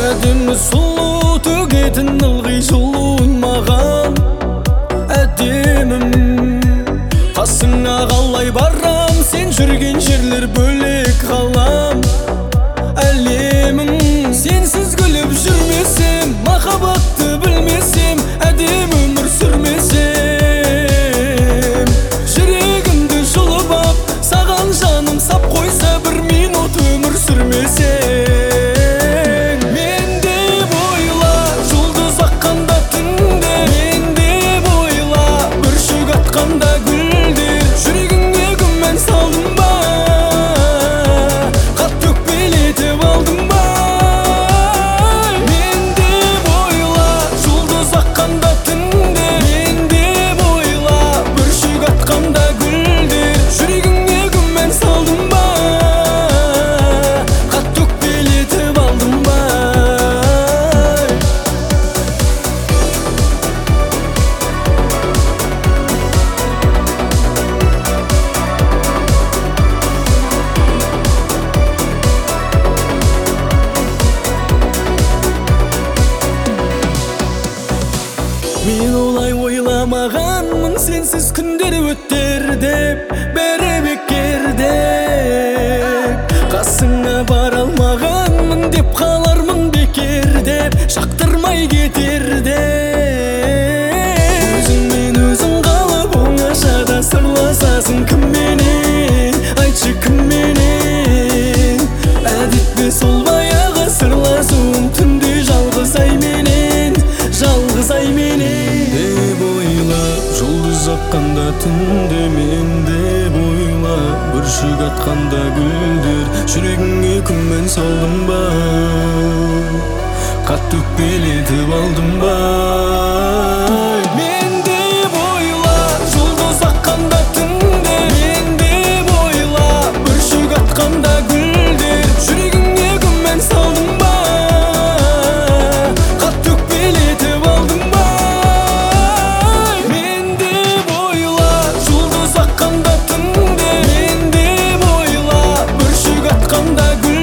әдемі сұлу төгетін ылғи жылуын маған. Әдемім, қасыңа қалай барам, сен жүрген жерлер бөлек ғалам. Әлемің, сенсіз күліп жүрмесем, махаббатты білмесем, әдемі өмір сүрмесем. Жүрегімді жұлып ап, саған жаным сап қойса, бір минут өмір сүрмесең. Мен деп ойла, жұлдыз аққанда түнде, мен деп ойла, бүршік атқанда гүлдер. Жүрегіңе күмән салдым ба, қат төкпелетіп алдым ба? Мен деп ойла, жұлдыз аққанда түнде, мен деп ойла, бүршік атқанда гүлдер. Жүрегіңе күмән салдым ба, қат төкпелетіп алдым ба? Мен олай ойламағанмын, сенсіз күндер өтер деп, бәрі бекер деп. Қасыңа бара алмағанмын деп, қалармын бекер деп, жақтырмай кетер деп. Өзіңмен өзің қалып, оңашада сырласасың кімменен, айтшы кімменен? Әдет пе сол баяғы сырласуың, түнде жалғыз айменен, жалғыз айменен. Деп ойла, жұлдыз аққанда түнде, мен деп ойла, бүршік атқанда гүлдер. Жүрегіңе күмән салдым ба, қат төкпелетіп алдым ба? Мен деп ойла, жұлдыз аққанда түнде, мен деп ойла, бүршік атқанда гүлдер. Жүрегіңе күмән салдым ба, қат төкпелетіп алдым ба? Мен деп ойла, жұлдыз аққанда түнде, мен деп ойла, бүршік атқанда гүлдер.